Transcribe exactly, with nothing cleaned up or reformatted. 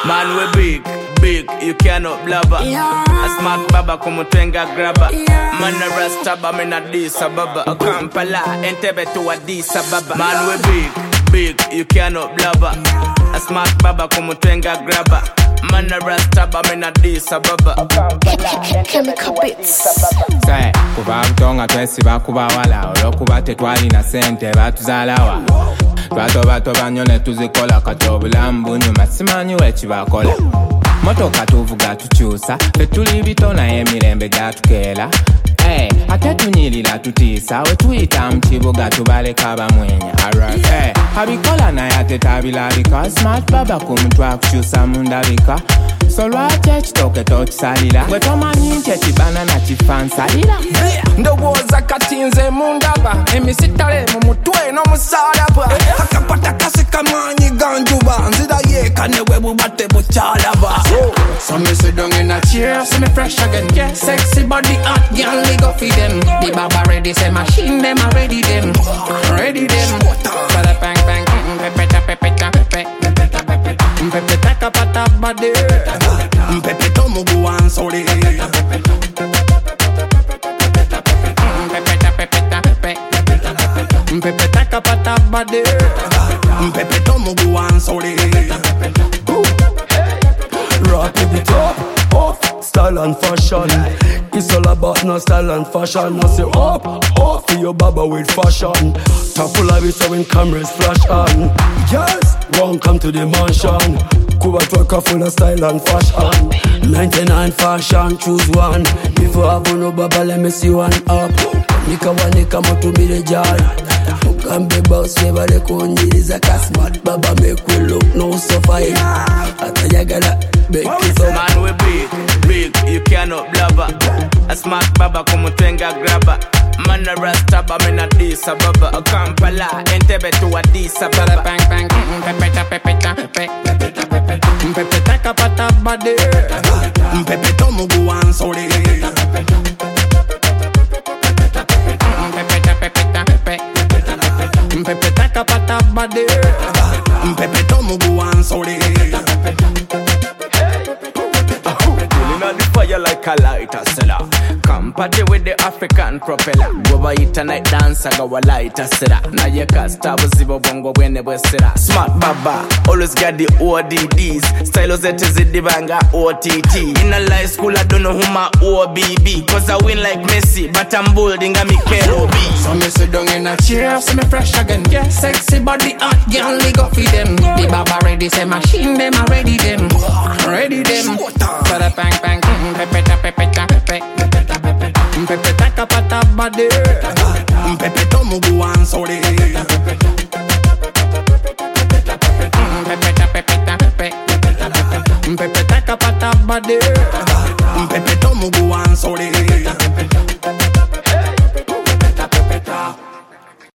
Man we big, big, you cannot blabber. Yeah. A smart baba como twenga grabber. Yeah. Man a rasta ba me na Addis Ababa. A Kampala, Entebbe to Addis Ababa. Man we big, big, you cannot blabber. A smart baba como twenga grabber. Man a rasta ba me na Addis Ababa. A Kampala, Chemical bits. Say, kuba butonga twesi bakuba wala. Olokuba tetwali na sente batuzalawa. Twato bato banyone tuzikola katobulamu nyuma simanyi wekibakola. Motoka tuvuga tukyusa fetuli bitona emirembe gatukeera. Hey, ate tunyirira tutiisa we tuyita mu kibuga tubaleka bamwenya. Alright, hey, abikola naye ate tabilabika. Smart baba ku mutwe akukyusa mu ndabika. So lwaki ekitooke tokisalira bwe tomanyi nti ekibana nakifa nsalira. Ndowooza kati nze mu ndaba emisitale mu mutwe n'omusalaba. Akapata kasi kamanyi ganjuba nzira yeeka ne bwe buba tebukyalaba. So me sit down in a chair, see me fresh again. Yeah, sexy body hot girl, we go feed them. The baba ready, say machine them already them, ready them. Bada bang bang, pepe pepe pepe pepe pepe taka pata bade, pepe tomu guan sorry. Pepe pepe pepe pepe taka pata bade, pepe tomu guan sorry. Rock it up, up, style and fashion. It's all about no style and fashion. I say up, up, for your baba with fashion. Top full of it so when cameras flash on. Yes, won't come to the mansion. Cuba trucker full of style and fashion. ninety-nine fashion, choose one. If you have no baba, let me see one up. Nika wa nika motu mire jar. Mukambe boss never le kunjiriza kasmat. Baba make we look no so fine. Atayagala make it up. Man we big, big, you cannot blabber. A smart baba como twenga grabber. Man a rasta ba me na Addis Ababa. A Kampala, Entebbe to Addis Ababa. Bang bang, pepe pepe pepe pepe pepe taka pata bade, pepe tomu guan sorry. Pepe taka pata bade, pepe tomu guan sorry. Pulling on the fire like a lighter seller. Come party with the African propeller. Go over it a night dance, I go a lighter seller. Now you can't stop with zero bongo when they were seller. Smart baba, always got the O D Ds. Stylos that is the banga O T T. In a life school, I don't know who my O B B. Cause I win like Messi, but I'm bolding a Mikel B. So me sit down in a chair, see me fresh again. Yeah, sexy body hot girl, we go feed them. The baba ready, say machine them already them, ready them. Bada bang bang, pepe pepe pepe pepe pepe taka pata bade, pepe tomu guan sorry. Pepe pepe pepe pepe taka pata bade, pepe tomu guan sorry.